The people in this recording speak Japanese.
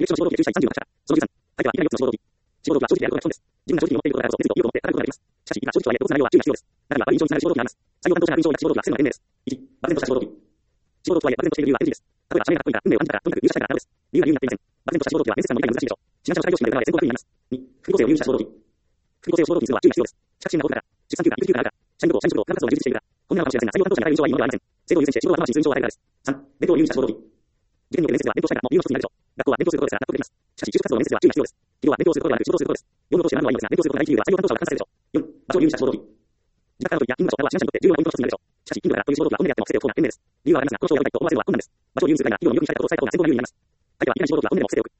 の志望動機で注意したい38から。その13。相手はいきなり4つの志望動機。志望動機は正直であることが本です。自分が正直に思っていることであると熱意を持って語ることができます。しかし、今正直とはいえ、どうする内容は注意が必要です。中には悪い印象につながる志望動機があります。採用担当者が悪い印象を抱く志望動機は防ぐのが賢明です。1、漠然とした志望動機。志望動機とはいえ、漠然としている理由は NG です。例えば、社名がかっこいいから、運命を感じたから、とにかく入社したいからなどです。理由が理由になっていません。漠然とした志望動機は面接官の理解が難しいでしょう。志願者の採用試験まで行うまで選考確認になります。2、不公正を有利した志望動機。不公正を志望動機にするのは注意が必要です。資格試験が高くなるから、出産休暇、育児休暇があるから、社員旅行、社員食堂、科学活動が充実しているから、こんなのかもしれませんが、採用担当者に与える印象はいいものではありません。制度を優先して仕事を後回しにする印象を与えるからです。3、勉強を有利にした志望動機。受験による面接では勉強したいからも理由の一つになるでしょう。学校は勉強することですから納得できます。しかし、就職活動の面接では注意が必要です。企業は勉強することではなく仕事をすることです。4の通して何度はいいのですが、勉強することがない理由は採用担当者を楽観させるでしょう。4、場所を有利にした志望動機。自宅からの時やイング場所などは志願者にとって重要なポイントの一つになるでしょう。しかし、インドだからという志望動機は本音であっても不正で起こるのが賢明です。理由はありますが、この賞をやりたいと思わせるのは困難です。場所を有利にするためには企業による入社だと伝えた方が全国の理由になります。相手はいきなり志望動機は本音でも不正で起